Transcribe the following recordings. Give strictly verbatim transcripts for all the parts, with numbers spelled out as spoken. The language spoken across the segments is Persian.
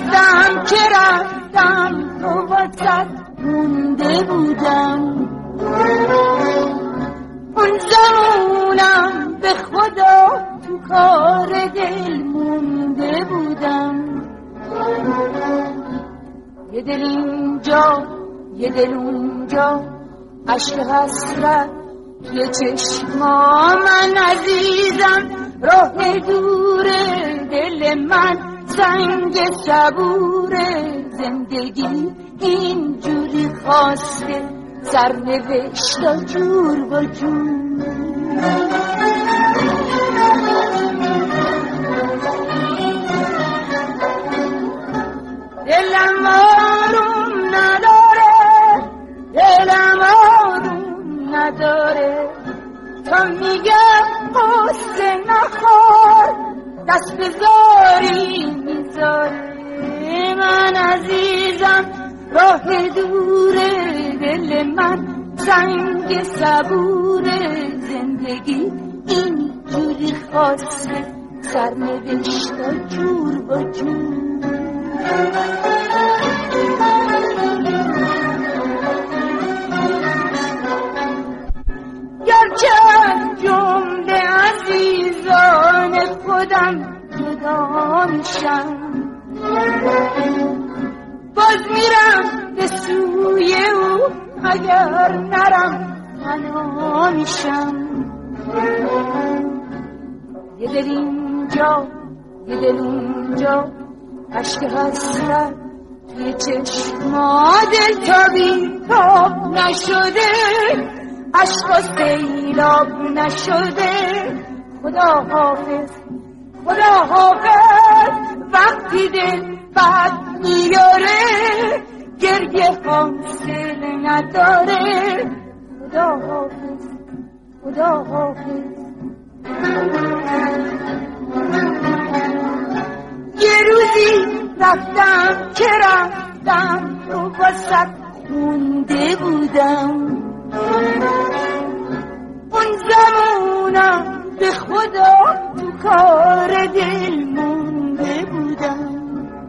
رفتم که رفتم تو واسط مونده بودم. اون زمونم به خدا تو کار دل مونده بودم. یه دل اینجا یه دل اونجا، عشق حسرت توی چشما من عزیزم. راه دوره دل من سنگ صبوره، زندگی اینجوری خواسته سرنوشت جور با جور. دلم آروم نداره، دلم آروم نداره، تا میگم قصه نخور دست بذاری میذاره. من عزیزم راه دوره دل من سنگ صبوره، زندگی اینجوری خواسته سرنوشت جور با جور. گرچه جمله عزیزان خودم جدا میشم، باز میرم به سوی او، اگر نرم تنها میشم. یه دل اینجا یه دل اونجا، عشق حسرت توی چشما، دل تا بیتاب نشده، عشق سیلاب نشده. خدا حافظ خدا حافظ، وقتی دل بد میاره گریه حاصل نداره. خدا حافظ خدا حافظ. یه روزی رفتم که رفتم تو واسط مونده بودم. اون زمونم به خدا تو کار دل مونده بودم.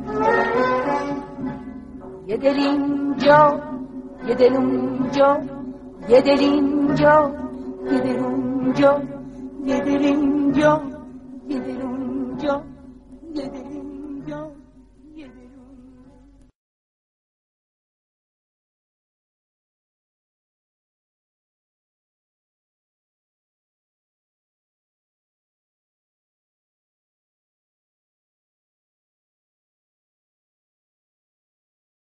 یه دل اینجا یه دل اونجا، یه دل اینجا یه دل اونجا، یه دل اینجا یه دل اونجا، یه دل اینجا.